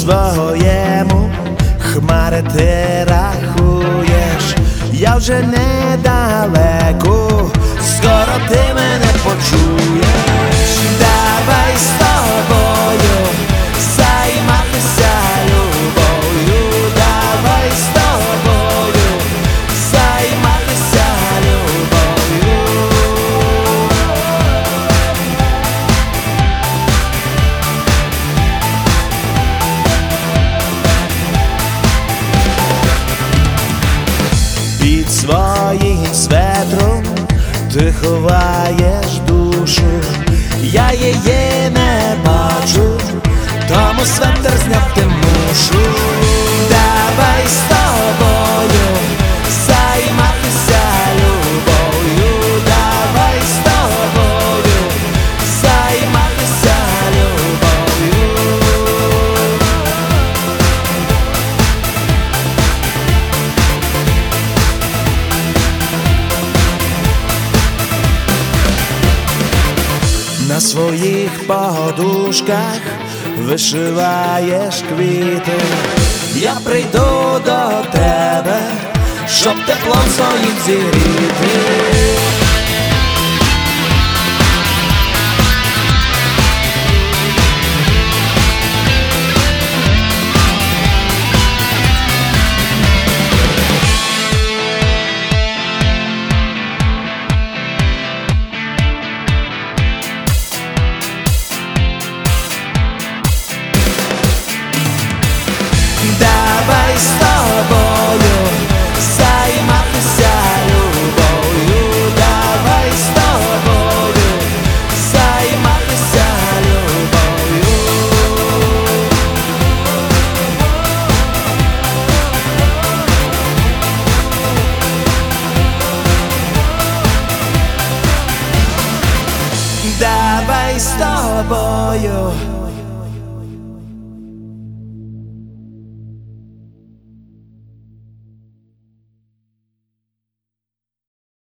своєму хмари ти рахуєш, я вже недалеко, скоро ти мене почуєш. Давай з тобою займатися любов'ю, давай з тобою займатися любов'ю. Під своїм светром ти ховаєш душу, я її не бачу, тому светр зняти мушу. Давай з тобою займатися любов'ю, давай з тобою займатися любов'ю. На своїх подушках вишиваєш квіти, я прийду до тебе, щоб теплом своїм зігріти. Давай з тобою займатися любов'ю, давай з тобою займатися любов'ю. Давай з тобою